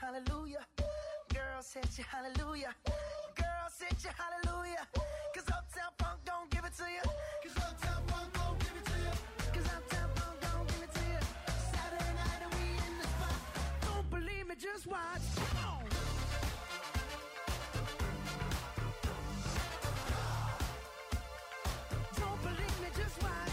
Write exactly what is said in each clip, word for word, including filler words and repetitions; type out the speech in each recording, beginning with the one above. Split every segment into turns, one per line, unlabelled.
hallelujah. Girls hit you hallelujah. Girls hit you hallelujah. Cause Uptown Funk don't give it to you. Cause Uptown Funk don't give it to you. Cause Uptown Funk don't give it to you. Saturday night and we in the spot. Don't believe me, just watch. Come on. Don't believe me, just watch.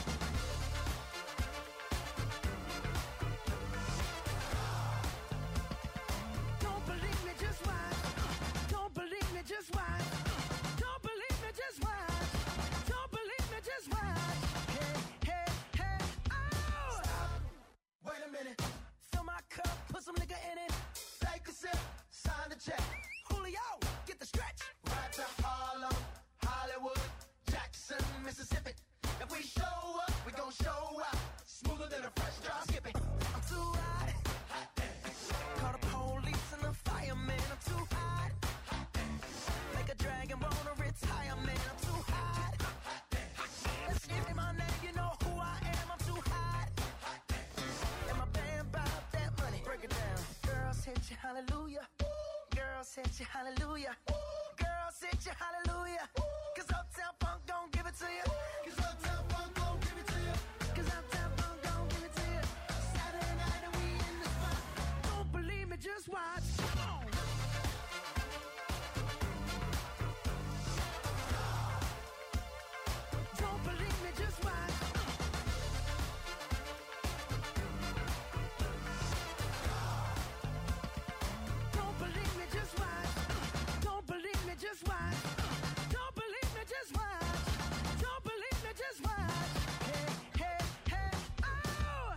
Don't believe me, just watch. Don't believe me, just watch. Don't believe me, just watch. Don't believe me, just watch. Hey, hey, hey, oh! Stop. Wait a minute. Fill my cup, put some nigga in it. Take a sip, sign the check. Julio, get the stretch. Right to Harlem, Hollywood, Jackson, Mississippi. If we show up, we gon' show out. Smoother than a fresh drop skipping. I'm too hot. Hot dance. Call the police and the fireman. I'm too hot. Hot dance. Make a dragon wanna retire, man. I'm too hot. Hot dance. Let's give me my name, you know who I am. I'm too hot. Hot dance. And my band bought that money. Break it down. Girls hit you, hallelujah. Girls hit you, hallelujah. Girls hit you, hallelujah. Cause Uptown Funk don't give it to you. Cause Uptown Funk don't give it to you. Cause Uptown Funk don't give it to you. Saturday night and we in the spot. Don't believe me, just watch. Come on. Don't believe me, just watch. Don't believe me, just watch. Don't believe me, just watch. Don't believe me, just watch. Don't believe me, just watch. Hey, hey, hey, oh!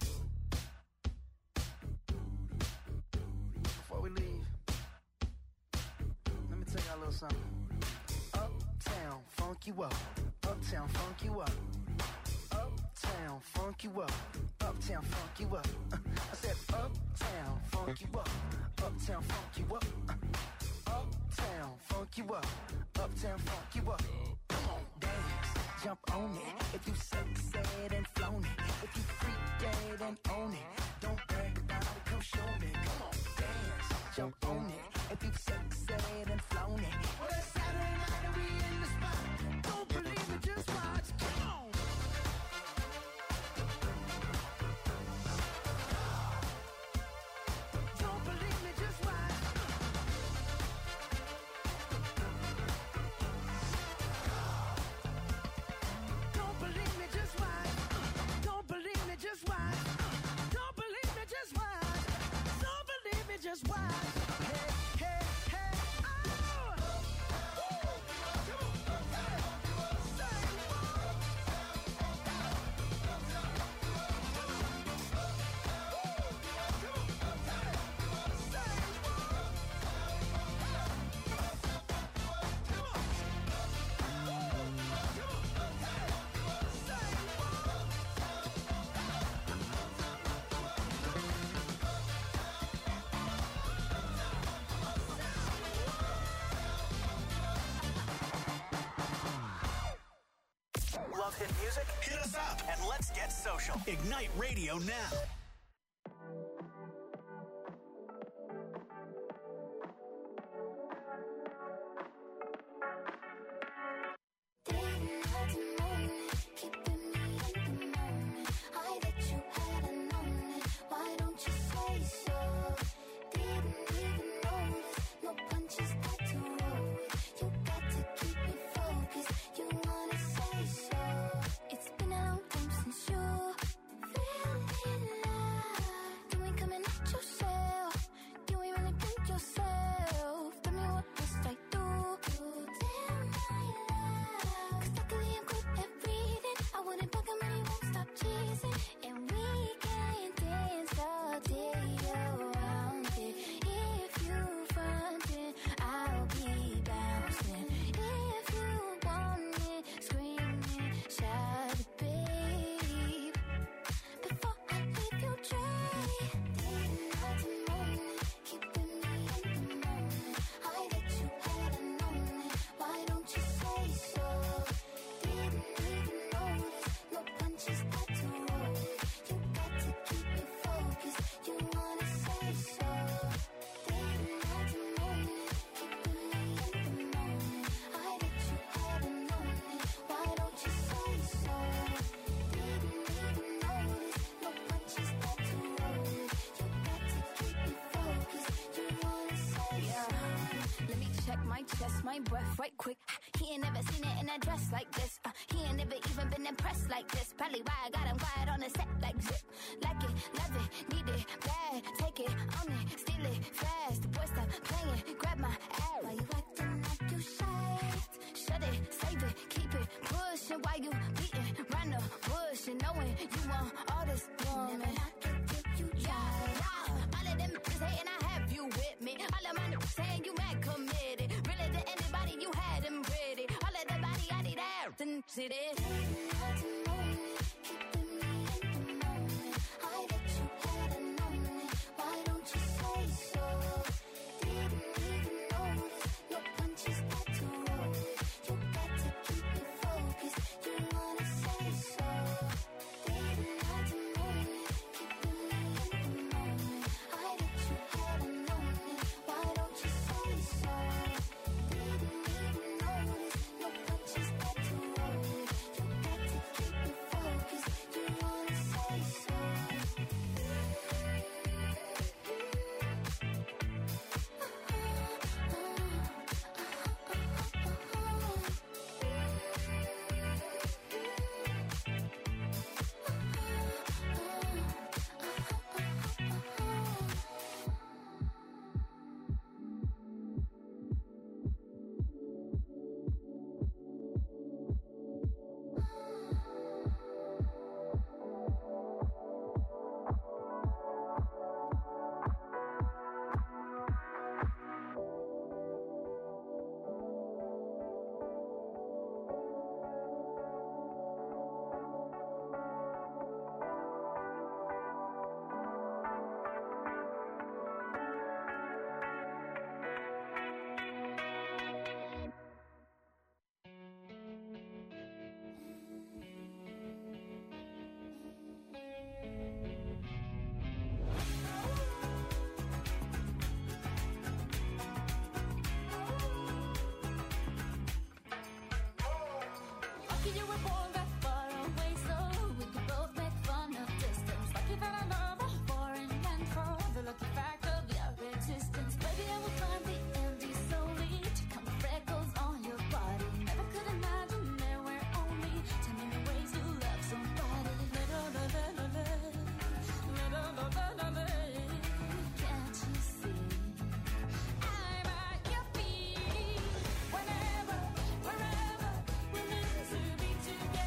Before we leave, let me tell y'all a little something. Uptown, funk you up. Uptown, funk you up. Uptown, funk you up. Uptown, funk you up. I said uptown, funk you up. Uptown, funk you up. Uptown, funk you up. Uptown, funk you up. Come on, dance, jump on it. If you succeed and flown it. If you freak dead and own it. Don't brag about it, come show me. Come on, dance, jump on it. If you succeed and flown it. Well, it's Saturday night and we in the spot. Don't believe me, just watch. Come on. Don't believe me, just watch. Don't believe me, just watch. Don't believe me, just watch. Don't believe me, just watch. Don't believe me, just watch. Hey, hey, hey, oh!
Love hit music? Hit us up and let's get social. Ignite Radio now.
It's been a long time since you fell in love. my chest, my breath right quick. He ain't never seen it in a dress like this. Uh, he ain't never even been impressed like this. Probably why I got him quiet on the set like zip. Like it, love it, need it, bad. Take it, own it, steal it, fast. The boy stop playing, grab my ass. Why you acting like you shy? Shut it, save it, keep it pushing. Why you beating round the bush and knowing you want all this woman? Never knock it till you try. All of them is hating, I have you with me. All of my niggas saying you mad committed. Really to anybody you had them pretty. All of the body I need out and sit it.
Together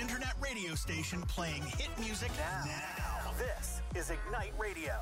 internet radio station playing hit music now. now. This is Ignite Radio.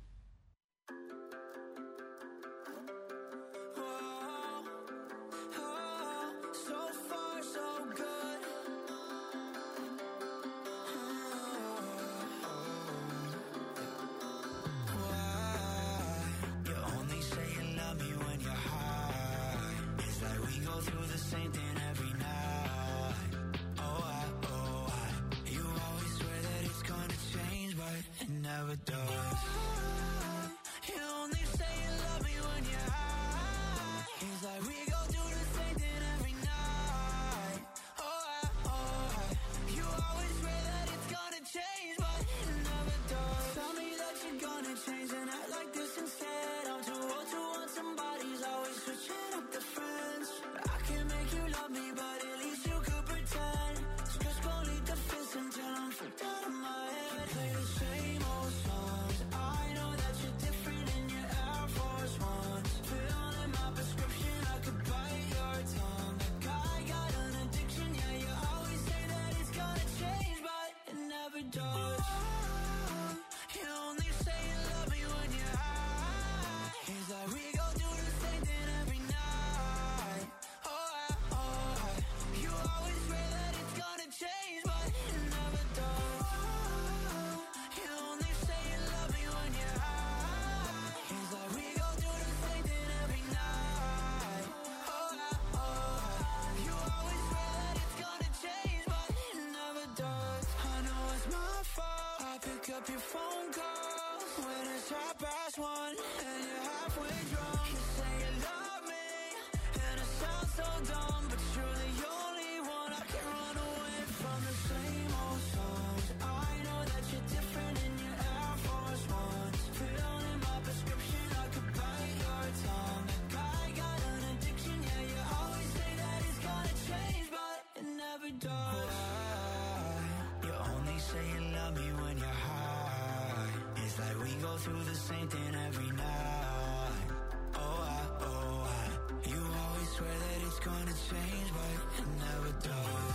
Through the same thing every night. Oh, I, oh, I. You always swear that it's gonna change, but it never does.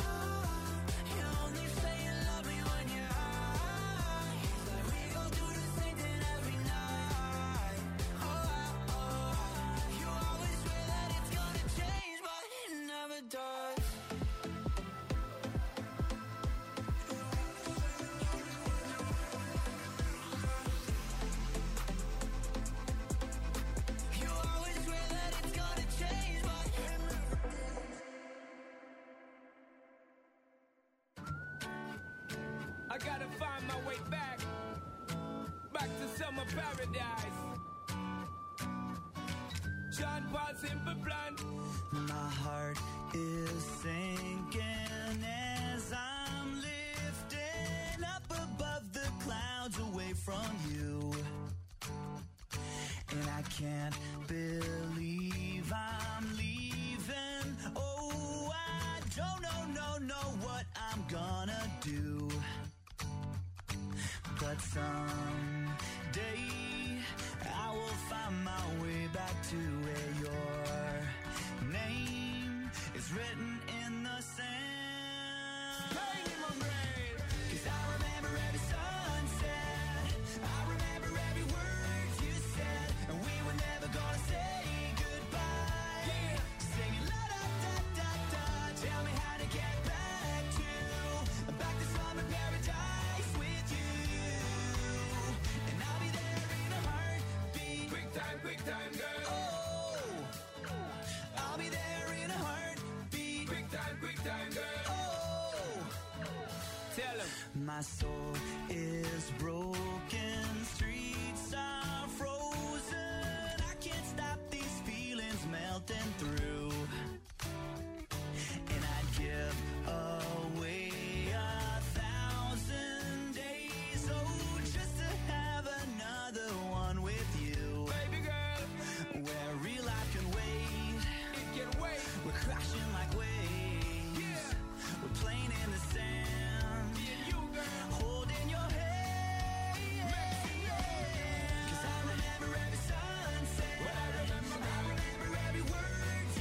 You only say you love me when you're high. It's like we go through the same thing every night. Oh, I, oh, I. You always swear that it's gonna change, but it never does.
I gotta find my way back, back to summer paradise. John Paul Simple Plan.
My heart is sinking as I'm lifting up above the clouds away from you. And I can't believe I'm leaving. Oh, I don't know, no, know what I'm gonna do. But someday I will find my way back to where your name is written in the sand.
Bang in my brain.
'Cause I remember every sunset, I remember every word you said, and we were never gonna say goodbye.
Yeah.
Singing la da da da da. Tell me how to get back to back to summer paradise with you.
Quick time, girl.
Oh, I'll be there in a heartbeat.
Quick time, quick time, girl.
Oh,
tell him.
My soul is broken, streets are frozen. I can't stop these feelings melting through. And I'd give away a thousand days, oh, just to have another one with you. Where real life can wait,
it can wait.
We're crashing like waves,
yeah.
We're playing in the sand,
me and you, girl,
holding your hand. Yeah. 'Cause I remember every sunset,
well, I remember,
I remember every word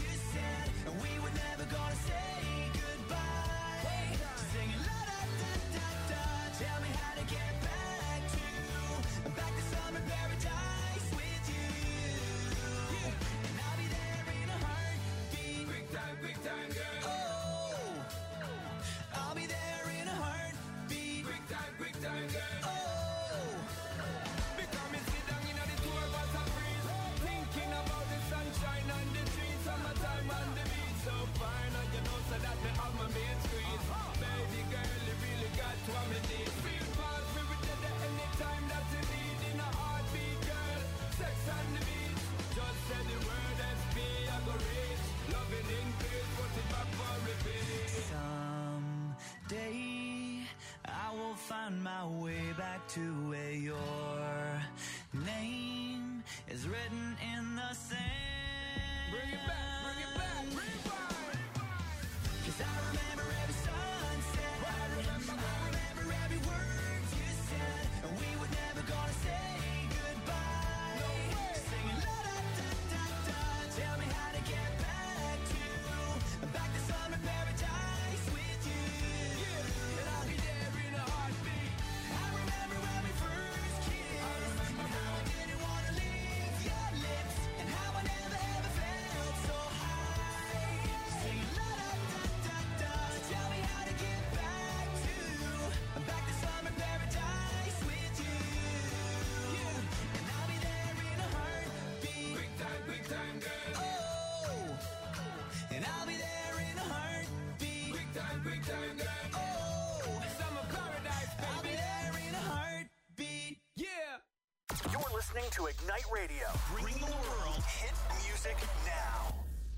listening to Ignite Radio. Bring the world hit music now.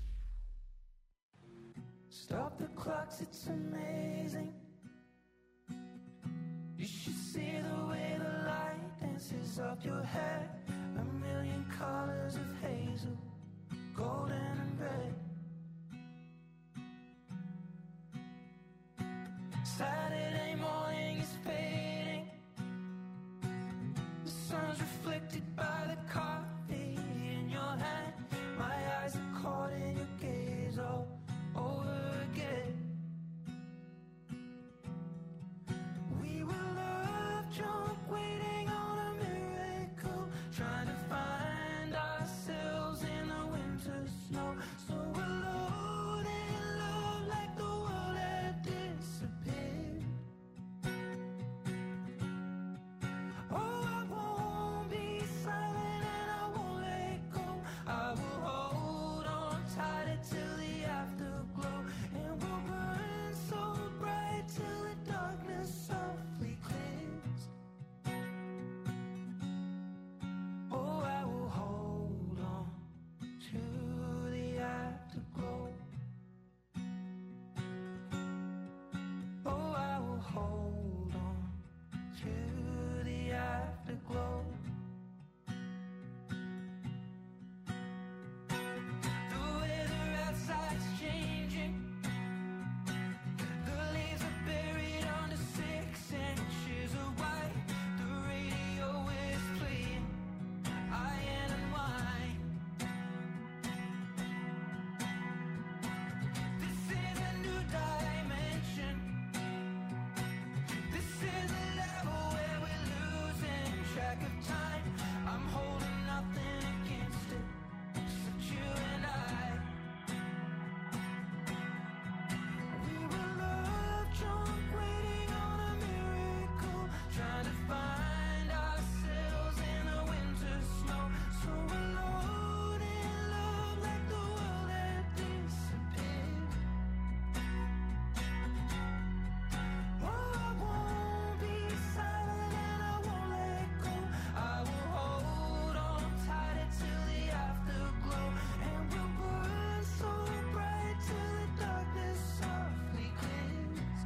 Stop the clocks, it's amazing. You should see the way the light dances up your hair. A million colors of hazel, golden and red. Saturday morning is fading. The sun's reflected by the coffee in your hand. My eyes are caught in your gaze all over again. We were love drunk, waiting on a miracle, trying to find ourselves in the winter snow. So alone in love, like the world had disappeared. Oh, I won't be silent and I won't let go. I will hold on tighter till the afterglow, and we'll burn so bright till the darkness softly clears. Oh, I will hold on to the afterglow. Oh, I will hold on to the afterglow. The weather outside's changing. The leaves are buried under six inches of white. The radio is playing Iron and Wine. This is a new dimension. This is a level where we're losing track of time. I'm holding nothing against it, except you and I. We were love drunk, waiting on a miracle, trying to find ourselves in the winter snow. So alone in love, like the world had disappeared. Oh, I won't be silent and I won't let go. I will hold on tighter till the afterglow, and we'll burn so bright till the darkness softly clears.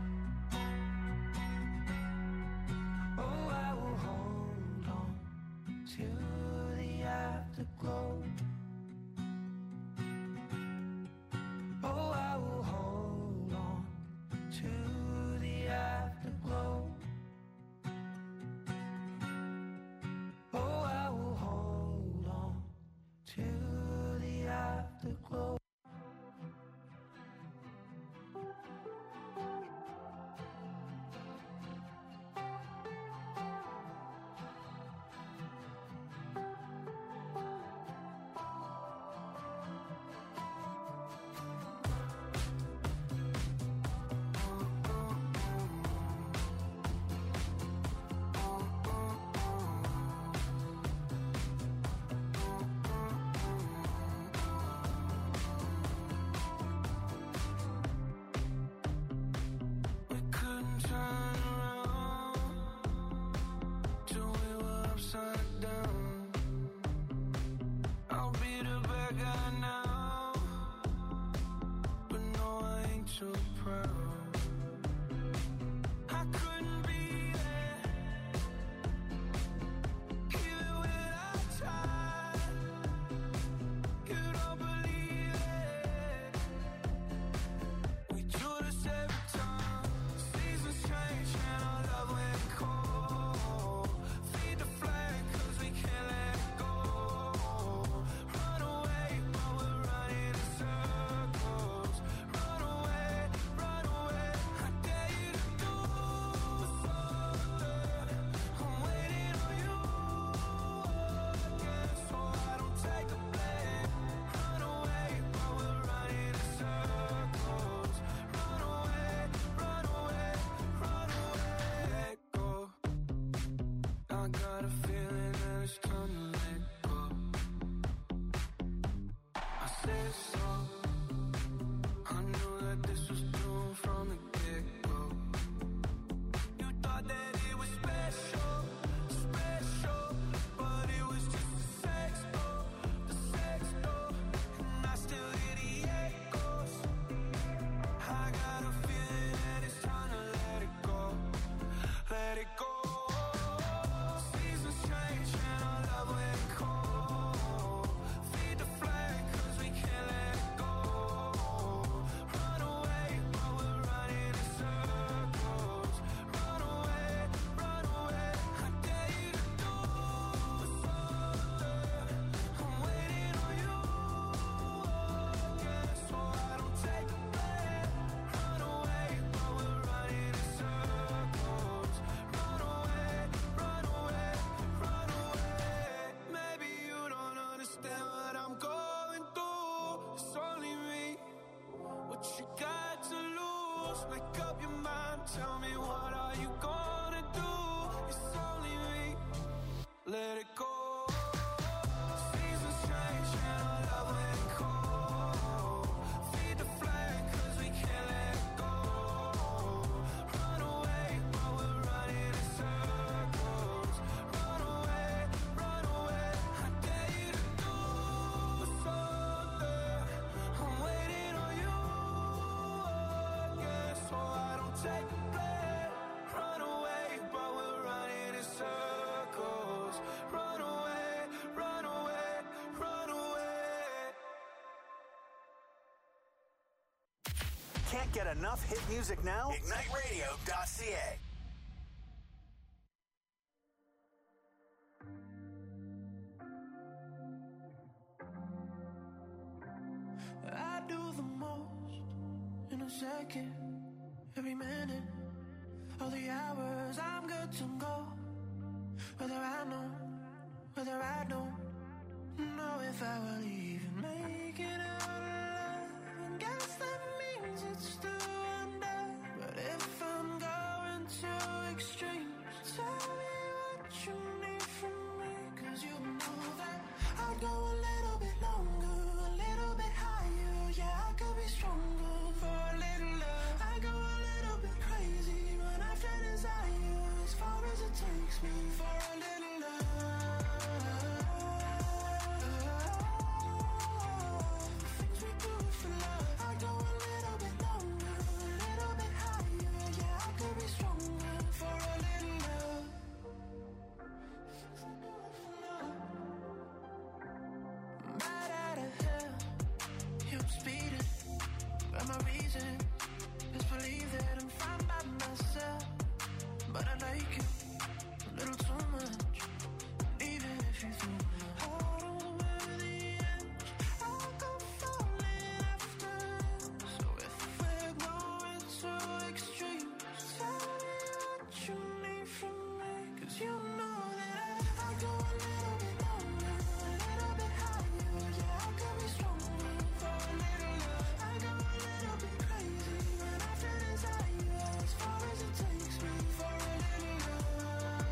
Oh, I will hold on to the afterglow. Oh, I will hold on to the afterglow. Oh, I will hold on to the afterglow. We couldn't turn around till we were upside down. I'll be the bad guy now, but no, I ain't too proud. I couldn't be there, even when I tried. You don't believe it. We do this every time. Seasons change and our love went cold. Feed the flame 'cause we can't let go. Run away while we're running in circles. Run away, run away. I dare you to do something. I'm waiting on you again, so I don't take the blame. Run away while we're running in circles. Run away, run away, run away. Go. I got a feeling that it's time to let go. I said so. I knew that this was doomed from the get-go. You thought that it was special, special, but it was just make up your mind. Tell me, what are you gonna do? It's only me. Let it go. Seasons change and our love let go. Feed the flame cause we can't let go. Run away while we're running in circles. Run away, run away. I dare you to do something. I'm waiting on you again, so I don't take the blame. Run away while we're running in circles. Run away, run away, run away.
Can't get enough hit music now? Ignite radio dot c a.
I do the most in a second, every minute, all the hours I'm good to go. Whether I know, whether I don't know if I will even make it out alive. And guess that means it's still under. But if I'm going to extremes, tell me what you need from me. Cause you know that I'd go a little bit longer, a little bit higher. Yeah, I could be stronger for a little love. I go a little bit crazy when I feel desire, as far as it takes me for a little love. Things we do for love. I go a little bit longer, a little bit higher. Yeah, I could be stronger for a little love. Things we do for love. Right out of hell, I'm speeding, but my reason is believe that I'm fine by myself. But I like you a little too much. Even if you threw my heart over the edge, I'll go falling after. So if we're going to extremes, tell me what you need from me. Cause you know that I go a little bit longer, a little bit higher. Yeah, I could be stronger for a little love. I go a little bit crazy when I feel desire, as far as it takes me for a little love.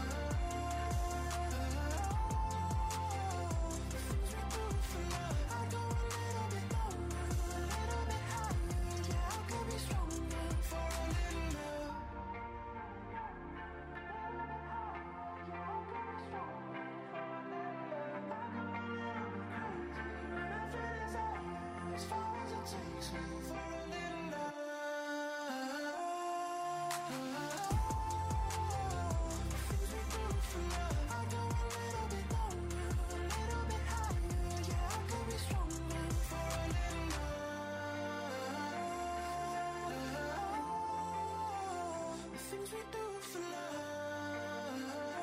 Things we do for love. I go a little bit longer, a little bit higher. Yeah, I could be stronger for a little love. As far as it takes me for a little love. Things we do for love. I go a little bit longer, a little bit higher. Yeah, I could be stronger for a little love. The things we do for love.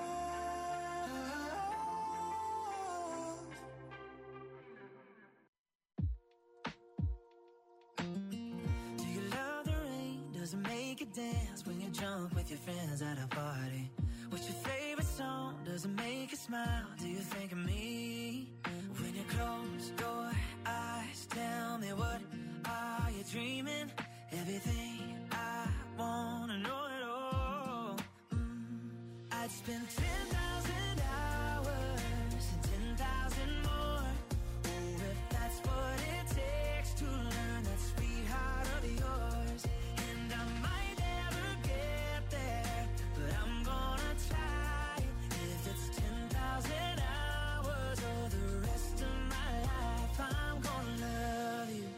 Do you love the rain? Does it make you dance when you jump with your friends at a party? What's your favorite song? Does it make you smile? Do you think of me? When you close your eyes, tell me, what are you dreaming? Everything I wanna know it all. Mm. I'd spend ten thousand hours and ten thousand more. Oh, if that's what it takes to learn that sweetheart of yours. And I might never get there, but I'm gonna try. If it's ten thousand hours or the rest of my life, I'm gonna love you.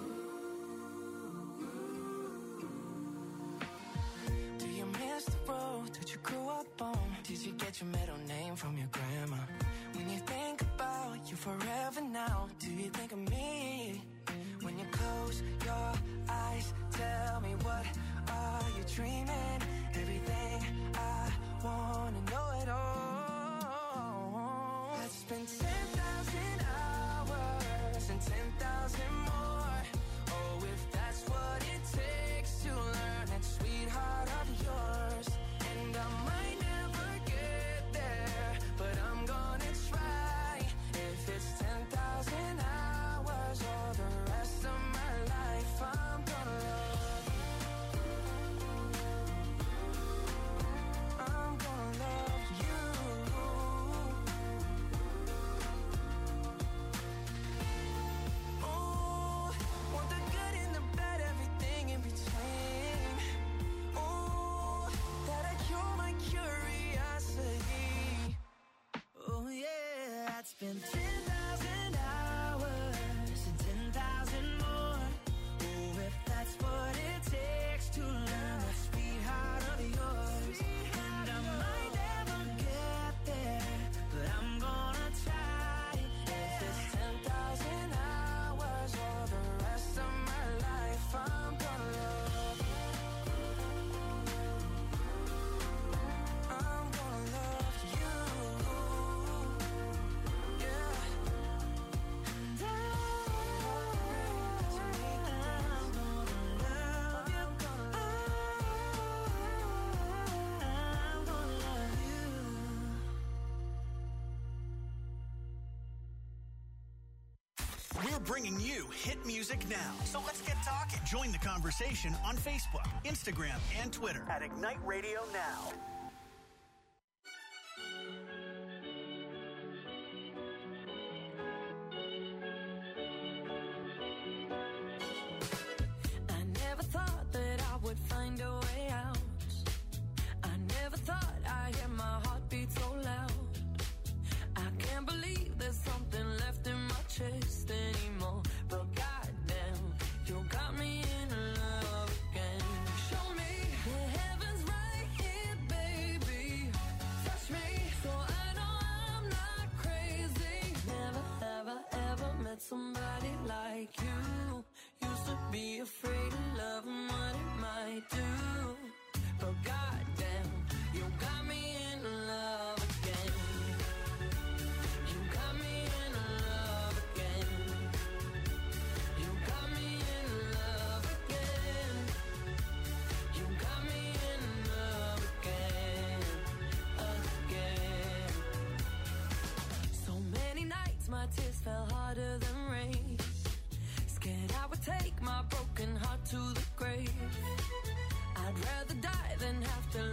Do you miss the road that you grew up on? Did you get your middle name from your grandma? When you think about you forever now, do you think of me? When you close your eyes, tell me, what are you dreaming? Everything I wanna know it all. I'd spend ten thousand hours and ten thousand more. Oh, if that's what it takes to learn that sweetheart of yours. And I might never get there, but I'm gonna try. If it's ten thousand
bringing you hit music now. So let's get talking. Join the conversation on Facebook, Instagram, and Twitter at Ignite Radio Now.
I never thought that I would find a way out. I never thought I'd hear my heartbeat so loud. I can't believe there's something left in my chest anymore. But goddamn, you got me in love again. Show me the heavens right here, baby. Touch me so I know I'm not crazy. Never, ever, ever met somebody like you. Used to be afraid of love and what it might do. But goddamn, you got me in love again. You got me in love again. You got me in love again. You got me in love again, again. So many nights my tears fell harder than rain. Scared I would take my broken heart to the grave. I'd rather die than have to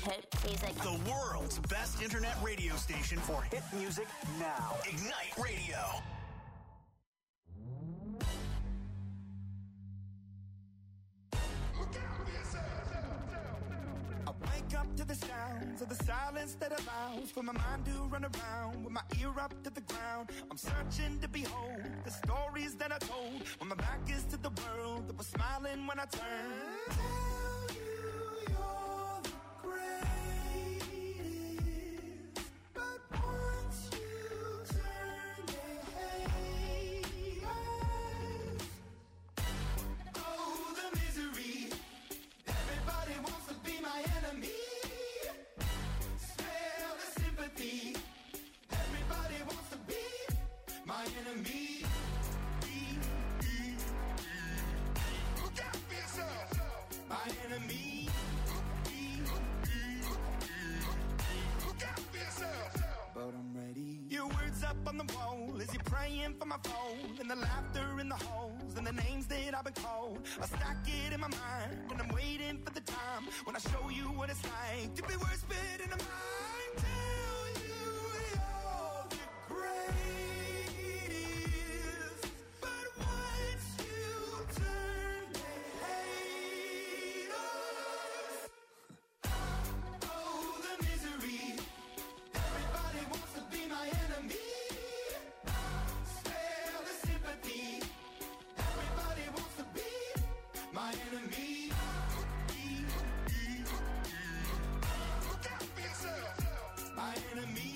hit music.
The world's best internet radio station for hit music now. Ignite Radio.
I wake up to the sounds of the silence that allows for my mind to run around with my ear up to the ground. I'm searching to behold the stories that I told when my back is to the world that was smiling when I turned. Tell you you're the greatest, but once you turn, they hate us. Oh, the misery. Everybody wants to be my enemy. Smell the sympathy. Everybody wants to be my enemy. Look out for yourself. My enemy. Look out for yourself. But I'm ready. Your words up on the wall as you're praying for my phone, and the laughter in the halls and the names that I've been called. I stack it in my mind and I'm waiting for the time when I show you what it's like to be worse fit in a mind. Tell you you're the greatest, but once you turn, they hate us. Oh, the misery. Everybody wants to be my enemy. Spare the sympathy. Everybody wants to be my enemy. Look out for yourself. My enemy.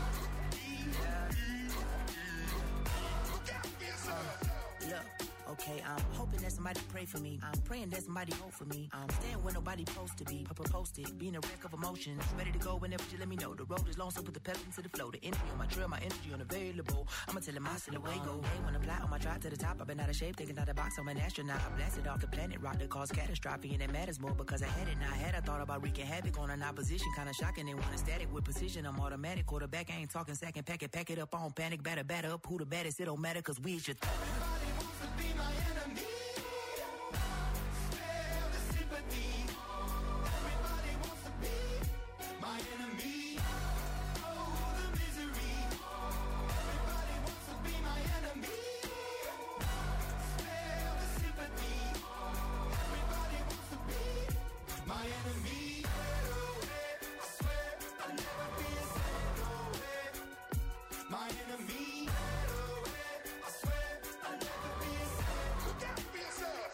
Look out for yourself.
Look, okay, I'm hoping that somebody pray for me. I'm praying that somebody hope for me. I'm staying where nobody supposed to be. Papa posted, being a wreck of emotions. Ready to go whenever you let me know. The road is long, so put the pedal into the flow. The energy on my trail, my energy unavailable. I'ma tell him I still away go. Hey, when I'm fly on my drive to the top, I've been out of shape, thinking out of the box. I'm an astronaut. I blasted off the planet, rock that caused catastrophe, and it matters more because I had it. Now I had I thought about wreaking havoc on an opposition, kinda shocking. They want a static with precision. I'm automatic, quarterback. I ain't talking second, pack it, pack it up on panic, batter, batter up. Who the baddest? It don't matter, cause we should.
Everybody wants to be my enemy. Spare the sympathy. Everybody wants to be my enemy. Oh, the misery. Everybody wants to be my enemy. Spare the sympathy. Everybody wants to be my enemy. I swear I'll never be a second away. My enemy. I swear I'll never be a second. Look out for yourself.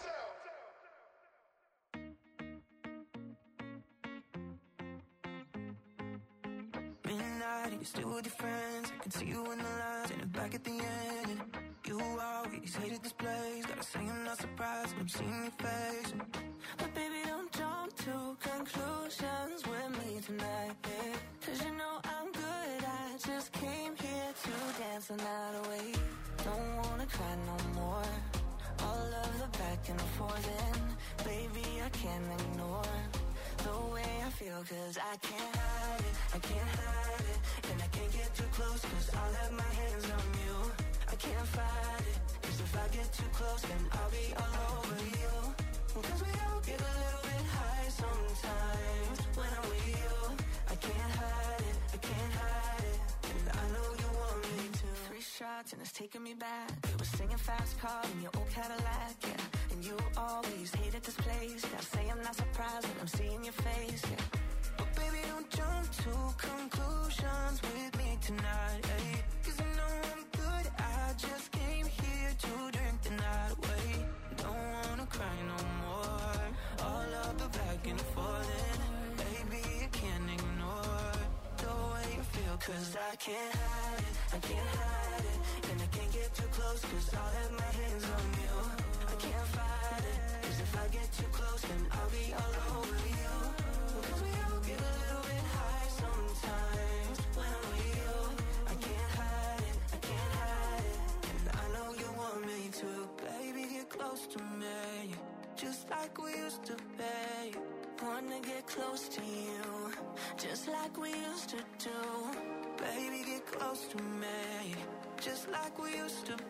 Midnight, you're still with your friends. I can see you in the lines and back at the end. And you always hated this place. Gotta say I'm not surprised when I'm seeing your face. But baby, don't jump to conclusions with me tonight, babe. Cause you know I'm good. I just came here to dance the night away. Don't wanna cry no more. All of the back and forth, and baby, I can't ignore the way I feel, cause I can't hide it, I can't hide it, and I can't get too close, cause I'll have my hands on you. I can't fight it, cause if I get too close, then I'll be all over you. Cause we all get a little bit high sometimes when I'm with you. I can't hide it, I can't hide it, and I know you want me to. Three shots and it's taking me back. We were singing fast car in your old Cadillac, yeah. And you always hated this place. Gotta say I'm not surprised when I'm seeing your face, yeah. But baby, don't jump to conclusions with me tonight, ayy. Cause I know I'm good, I just came here to drink the night away. Don't wanna cry no more. All of the back and forth, and baby, I can't ignore the way you feel, cause I can't hide it, I can't hide it, and I can't get too close, cause I'll have my hands on you. I can't fight it, cause if I get too close, then I'll be all over you. Cause we all get a little bit high sometimes when I'm with you. I can't hide it, I can't hide it, and I know you want me to. Baby, get close to me, just like we used to be. Wanna get close to you, just like we used to do. Baby, get close to me, just like we used to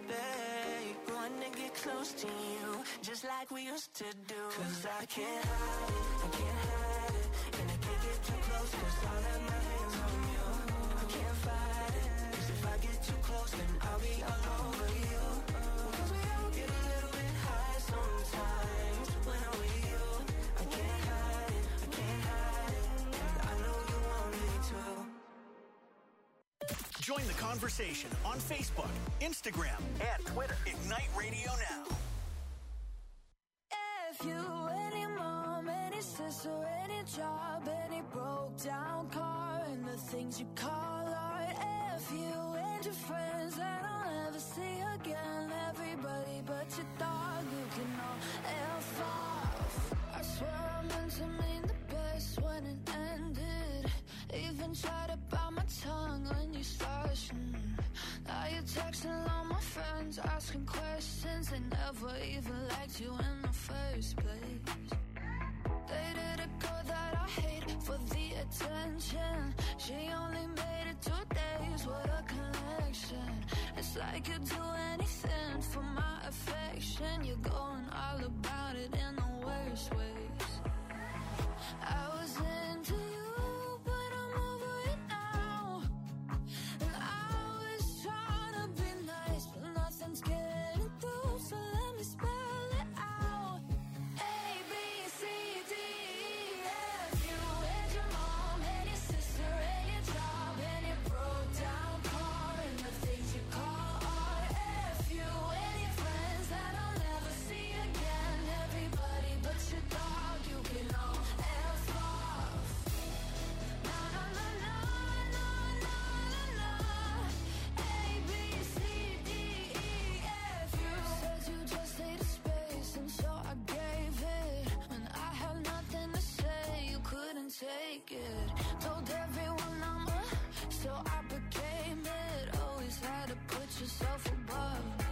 be. Wanna get close to you, just like we used to do. Cause I can't hide it, I can't hide it, and I can't get too close, close, cause I'll have my hands on you. I can't fight it, cause if I get too close, then I'll be all over you. Cause we all get a little bit high sometimes when I'm with you. I can't hide it, I can't hide it, and I know you want me to.
Join the conversation on Facebook, Instagram, and Twitter. Ignite Radio Now.
If you, any mom, any sister, any job, any broke down car, and the things you call art. If you and your friends that I'll never see again, everybody but your dog, you can all F off. I swear I meant to mean the best when it ended. Even tried to bite my tongue when you started. Mm. Now you're texting all my friends, asking questions. They never even liked you in the first place. Dated a girl that I hate for the attention. She only made it two days, what a connection. It's like you'd do anything for my affection. You're going all about it in the worst ways. I was into you, but I'm over it now. And I was trying to be nice, but nothing's getting through, so let me spell it out. A, B, C, D, E, F. You and your mom and your sister and your job and your broke down car and the things you call art. F you and your friends that I'll never see again. Everybody but your dog, you can all F off. Na na na na na na na. A, B, C, D, E, F. You said you just needed space, and so I gave it. When I had nothing to say, you couldn't take it. Told everyone I'm a, so I became it. Always had to put yourself above me.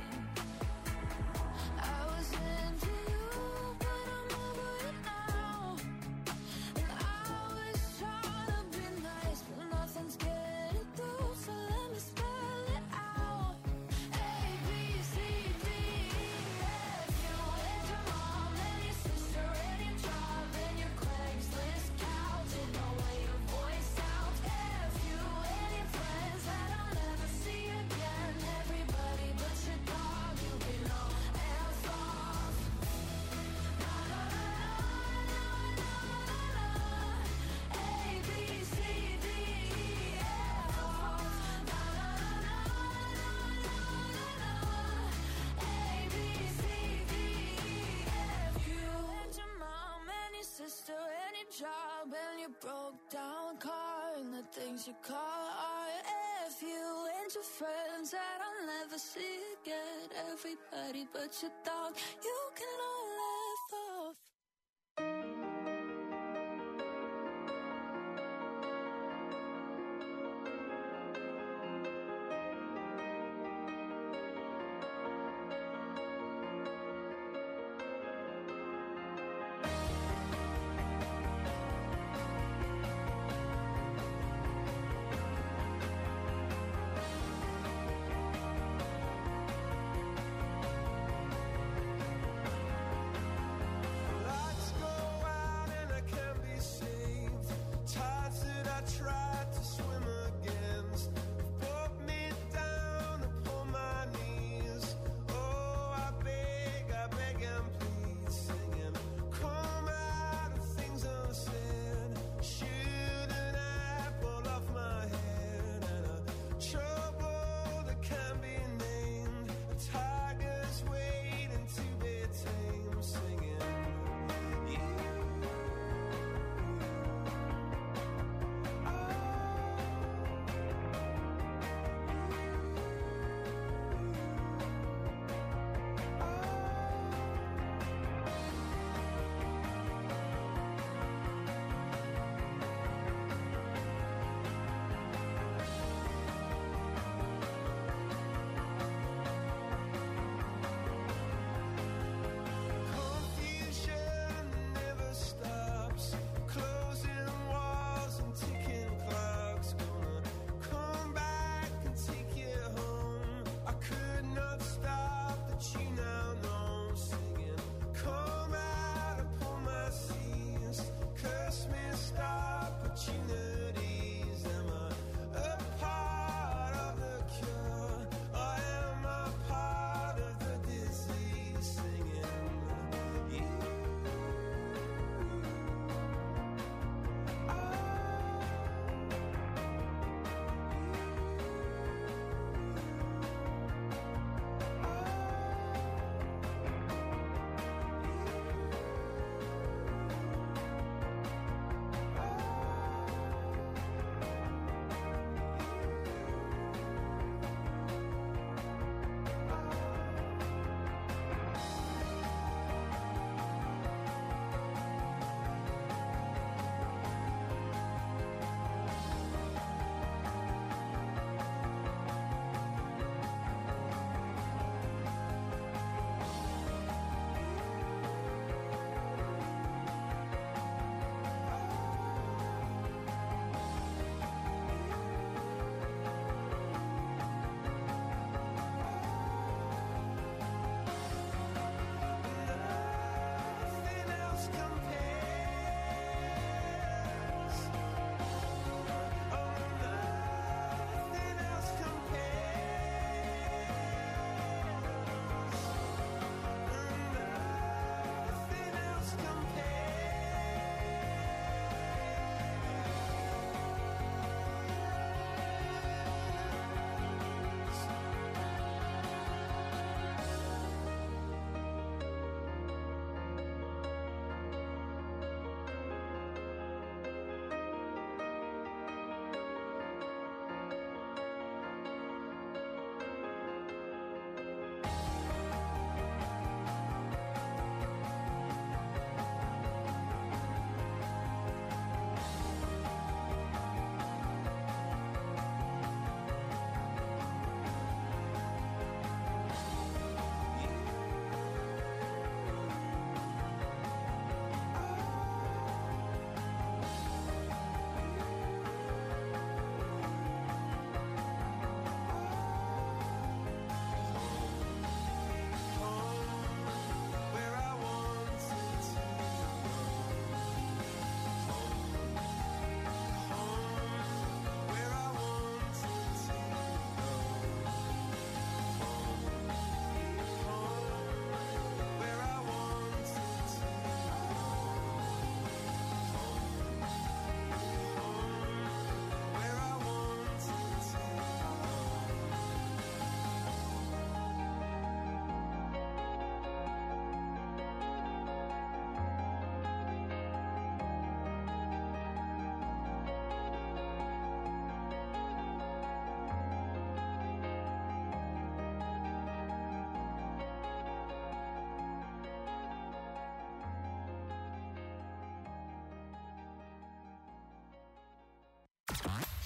I was into you, but I'm over it now. And I was trying to be nice, but nothing's getting through, so let me spell it out. A, B, C, D, E, F. You and your mom and your sister and your job and your Craigslist couch. Didn't know where your voice sounds. F you and your friends that I'll never see again. Everybody but your dog, you can all F off. Na na na na na na na. A, B, C, D, E, F off. Na na na na na na na. A, B, C, D, E, F. You and your mom and your sister and your job and your broke down car and the things you call art. F you and your friends that I'll never see again. Everybody but your dog, you can all F off.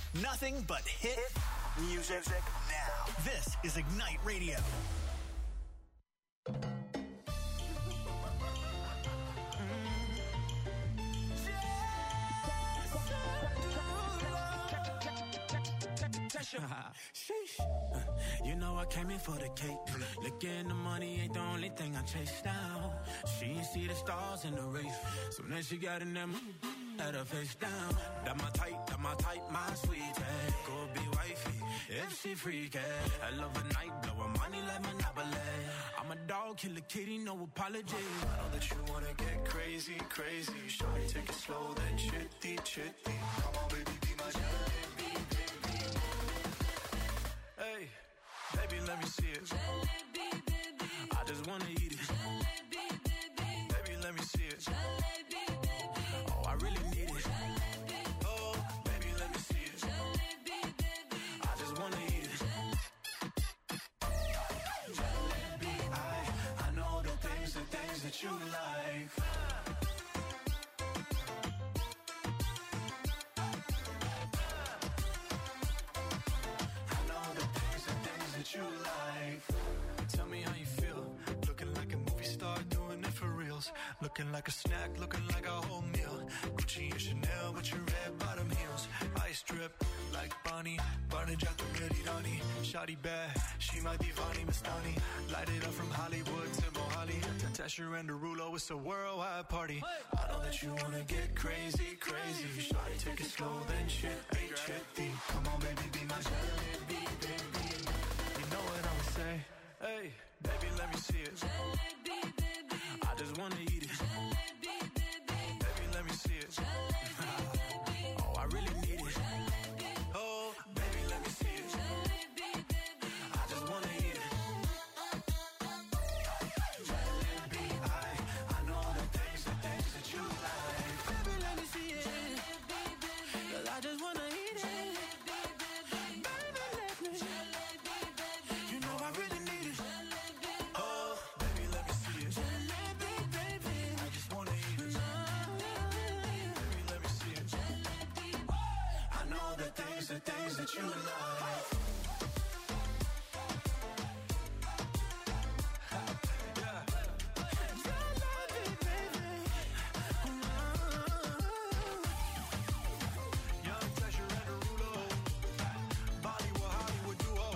Nothing but hit music now. This is Ignite Radio.
Sheesh. You know I came in for the cake. Looking the money ain't the only thing I chase down. She ain't see the stars in the race. So then she got in that mood, had her face down. That my type, that my type, my sweet tag. Go be wifey, if she freaky. I love a night, blow her money like Monopoly. I'm a dog, kill a kitty, no apology.
I know that you wanna get crazy, crazy. Shawty, take it slow, then chitty, chitty. Come on, baby, be my jalebi, baby. Hey, baby, let me see it.
Jalebi, baby.
I just wanna eat it.
Jalebi, baby.
Baby, let me see it.
Jalebi, baby.
Oh, I really need it.
Jalebi.
Oh, baby, let me see it.
Jalebi, baby.
I just wanna eat it. Jalebi, I, I know the things, the things that you like. I know the things, the things that you like. Tell me how you feel. Looking like a movie star, doing it for reals. Looking like a snack, looking like a whole meal. Gucci and Chanel with your red bottom heels. Ice drip like Bonnie, Barney Jack ready Donnie. Shawty bad, she my divani Mastani. Light it up from Hollywood to Mohali. Tasha and Derulo, it's a worldwide party. I know that you wanna get crazy, crazy. Shawty, take it slow, then chitty, chitty. Come on, baby, be my jalebi, baby. You know what I'ma say? Hey, baby, let me see it.
Jalebi, baby.
I just wanna eat it.
Jalebi, baby.
Baby, let me see it. Oh, I really need it. Oh, baby, let me see it. I just wanna eat it. Jalebi, I, I know the things, the things that you like. Baby, let me see it. Cause I just wanna eat it. Baby, let me. You know I really need it. Oh, baby, let me see it. I just wanna eat it. Baby, let me see it. I know the things, the things that you like. Yeah. Jalebi, baby. Young Tasha and Derulo. Bollywood, Hollywood duo.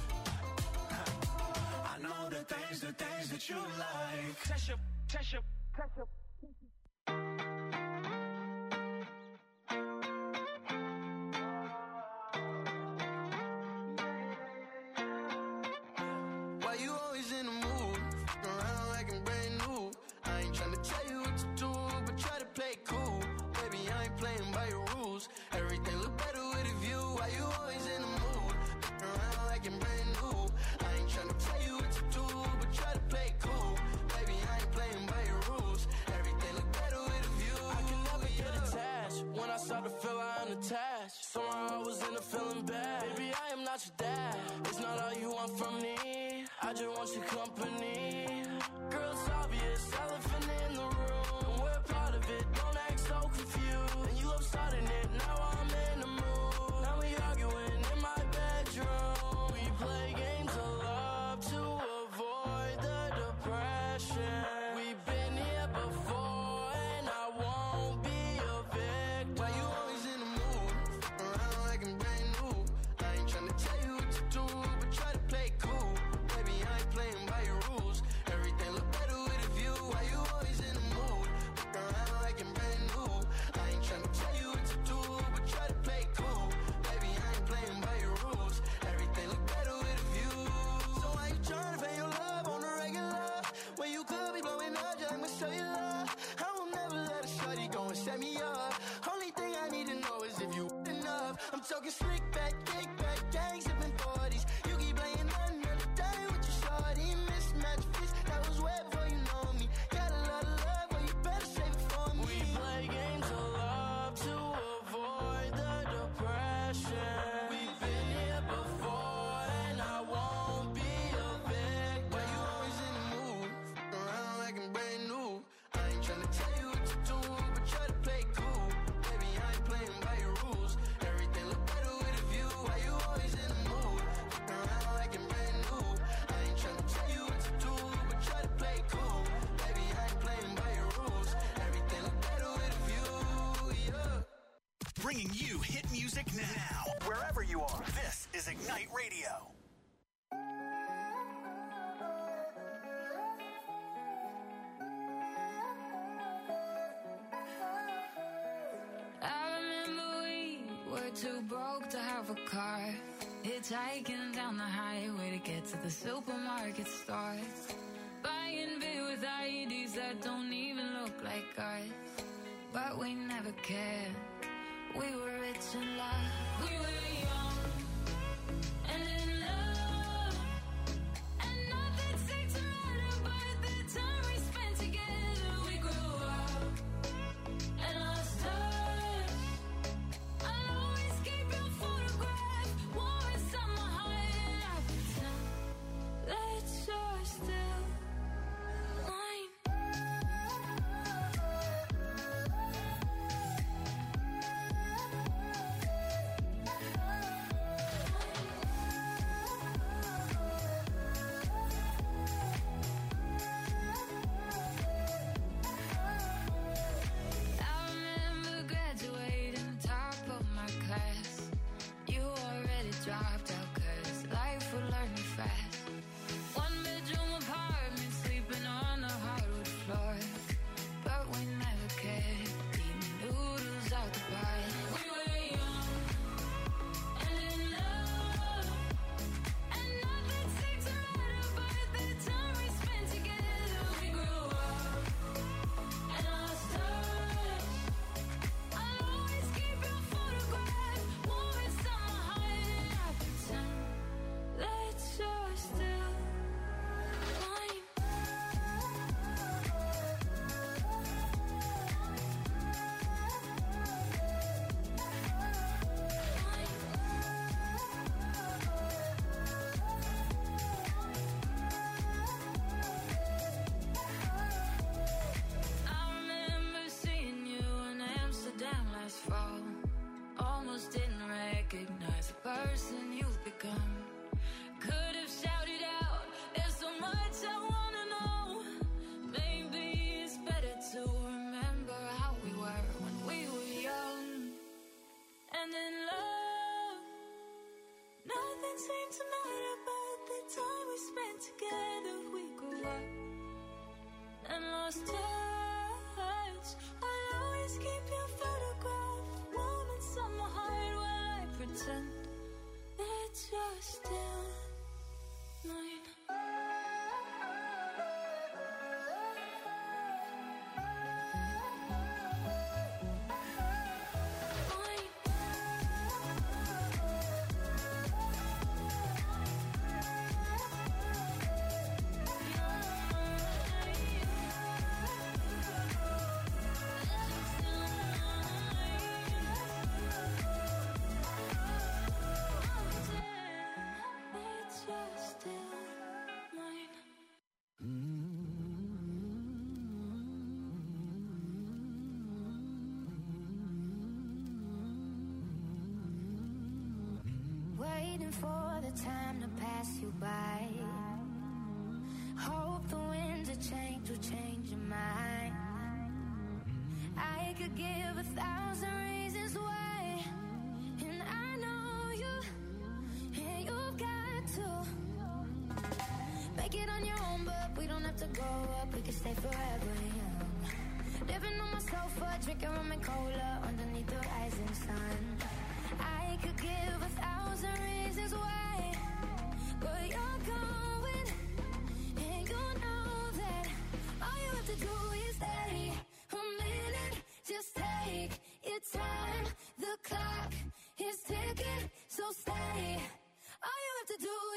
I know the things, the things that you like. Tasha, Tasha, Tasha.
Why you always in the mood? Around like I'm brand new. I ain't tryna tell you what to do, but try to play it cool. Baby, I ain't playing by your rules. Everything look better with a view. Why you always in the mood? Around like I'm brand new. I ain't tryna tell you what to do, but try to play it cool. Baby, I ain't playing by your rules. Everything look better with a view.
I can never get attached. When I start to feel I'm attached, somehow I was in a feeling bad. Baby, I am not your dad. It's not all you want from me. I just want your company. Girl, it's obvious, elephant in the room. And we're part of it, don't act so confused. And you love starting it, now I'm in the mood. Now we arguing in my bedroom. We play games of love to avoid the depression. We've been here before, and I won't be a victim.
Why you always in the mood? Around like I'm brand new. I ain't tryna tell you what to do, but try to play it cool. Baby, I ain't playing by your rules. Everything look better with a view. Why you always in the mood? Around like I'm brand new. I ain't tryna tell you what to do, but try to play it cool. Baby, I ain't playing by your rules. Everything look better with a view. So why you tryna pay your love on the regular? When you could be blowing up, just I'ma show you love. I will never let a shorty go and set me up. Only thing I need to know is if you enough. I'm talking slick back, kick back, gang sipping forties. You keep playing another day with your shorty. Mismatch fish, that was wet before you know me. Got a lot of love, but you better save it for me.
We play games of love to avoid the depression. We've been here before, and I won't be a victim.
Why you always in the mood? Around like I'm brand new. I ain't tryna tell you what to do, but try to play it cool. Baby, I ain't playing by your rules. Everything look better with
bringing you hit music now. Wherever you are, this is Ignite Radio.
I remember we were too broke to have a car, hitchhiking down the highway to get to the supermarket store, buying beer with I Ds that don't even look like ours. But we never cared. We were rich in love. We were young and in love, and nothing seemed to matter by the time we spent together. We grew up and lost touch. I'll always keep your photograph warm inside my heart, and I pretend that you're still mine. I remember graduating top of my class. You already dropped out 'cause life would learn you fast. One bedroom apartment, sleeping on the hardwood floor. But we never cared, eating noodles out the bar. We were young and in love, and nothing seemed to matter by the time we spent together. We grew up and lost touch. I'll always keep your photograph warm inside my heart, and I pretend that you're still mine. I remember seeing you in Amsterdam last fall. Almost didn't recognize the person you've become. Could have shouted out, there's so much I wanna know. Maybe it's better to remember how we were when we were young and in love. Nothing seemed to matter but the time we spent together. We grew up and lost touch. I'll always keep your photograph warm inside my heart while I pretend that you're still mine. Waiting for the time to pass you by. Hope the winds of change will change your mind. I could give a thousand reasons why, and I know you, and you've got to make it on your own, but we don't have to grow up, we can stay forever young. Living on my sofa, drinking rum and cola underneath the rising sun. I could give a thousand reasons why, but you're going, and you know that all you have to do is stay a minute. Just take your time, the clock is ticking, so stay. All you have to do